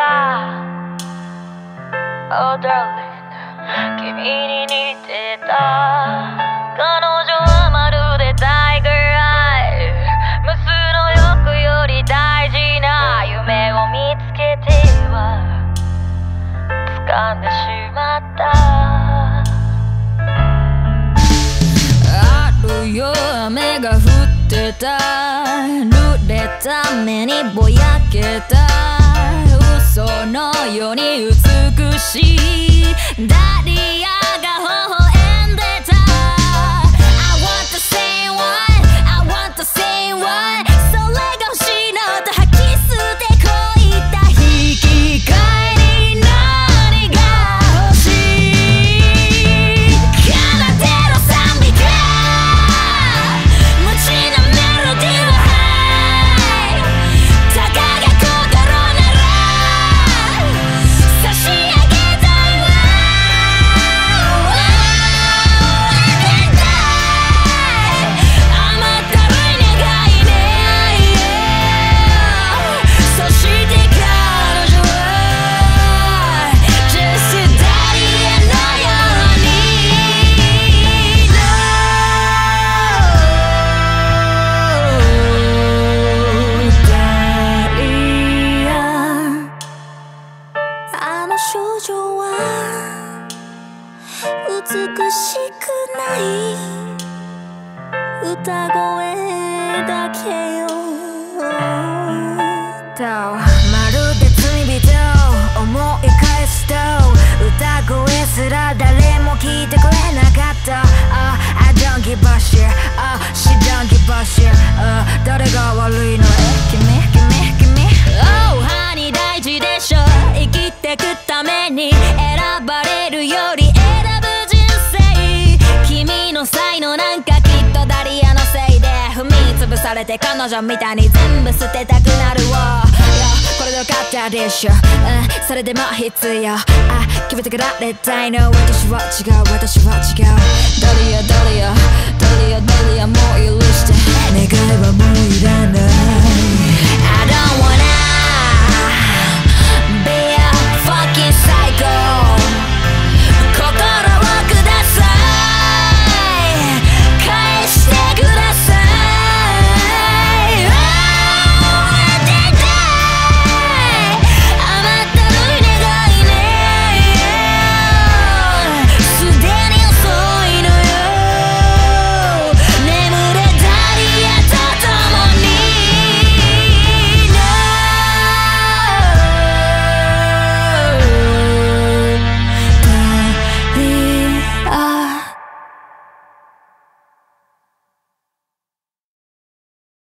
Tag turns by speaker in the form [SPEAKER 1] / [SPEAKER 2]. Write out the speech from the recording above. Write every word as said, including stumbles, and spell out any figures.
[SPEAKER 1] Oh darling 君に似てた彼女はまるでタイガーアイ無数の欲より大事な夢を見つけては掴んでしまったあるよ雨が降ってた濡れた目にぼやけた嘘のように美しいダリアが微笑んでた I want the same one I want the same one それが欲しいのと吐き捨てこいた引き換えに何が欲しい奏でろ賛美歌無知なメロディーはたかが心なら差し上げたいわ甘ったるい願いねそして彼女は Just ダリアのように ダリアあの少女は美しくない歌声だけよとまるで罪人を思い返すと歌声すら誰も聞いてくれなかった、uh, I don't give a shit、uh, She don't give a shit、uh, 誰が悪いの君君君 Oh honey 大事でしょ生きてくために選ばれるより選ぶ人生君の才能なんかきっとダリアのせいで踏み潰されて彼女みたいに全部捨てたくなるわ、これで分かったでしょ、うん、それでも必要あ決めてかられたいの私は違う私は違うダリアダリア